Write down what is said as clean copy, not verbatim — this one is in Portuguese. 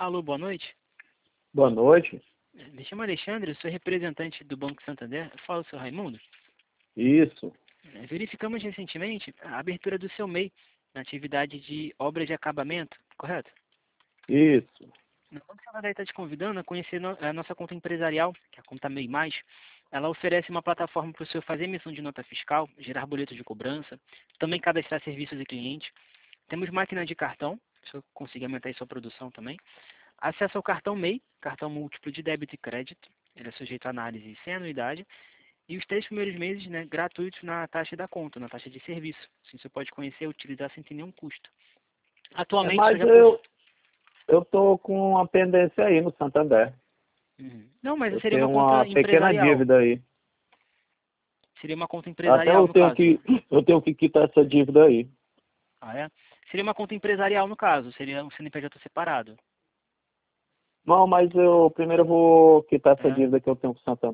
Alô, boa noite. Boa noite. Me chamo Alexandre, eu sou representante do Banco Santander. Eu falo, seu Raimundo. Isso, Verificamos recentemente a abertura do seu MEI na atividade de obra de acabamento, correto? isso. O Banco Santander está te convidando a conhecer a nossa conta empresarial, que é a conta MEI+. Ela oferece uma plataforma para o senhor fazer emissão de nota fiscal, gerar boletos de cobrança, também cadastrar serviços e clientes. Temos máquina de cartão, se o senhor conseguir aumentar aí sua produção também. Acesso ao cartão MEI, cartão múltiplo de débito e crédito. Ele é sujeito a análise sem anuidade. E os 3 primeiros meses, né, gratuitos na taxa da conta, na taxa de serviço. Assim você pode conhecer e utilizar sem ter nenhum custo. Atualmente, o senhor Mas já eu tô com uma pendência aí no Santander. Uhum. Não, mas Eu seria tenho uma uma conta pequena empresarial. dívida aí. Seria uma conta Até empresarial, no caso. eu tenho que quitar essa dívida aí. Ah, é? Seria uma conta empresarial, no caso. Seria um CNPJ separado. Não, mas eu primeiro vou quitar essa É? dívida que eu tenho com o Santander.